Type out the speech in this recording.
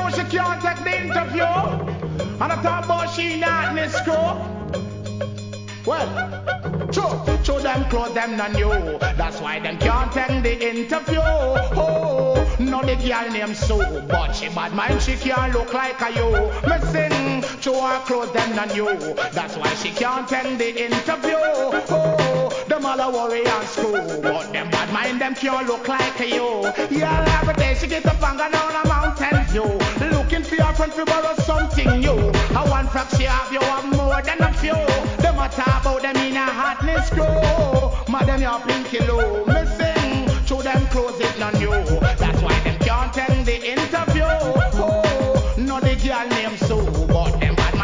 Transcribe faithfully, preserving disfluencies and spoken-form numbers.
know she can't take the interview. And I talk about she not in the school. Well, show, show them clothes them not new. That's why them can't take the interview. Oh, no the girl named Sue, but she bad mind, she can't look like a you. Me sing, show her clothes them not new. That's why she can't take the interview. Oh, them all a worry and school, but them bad mind, them can't look like a you. Yeah, every day she get up and go down a mountain view, looking for your friend to borrow something new. I want frack she have, you have more than a few.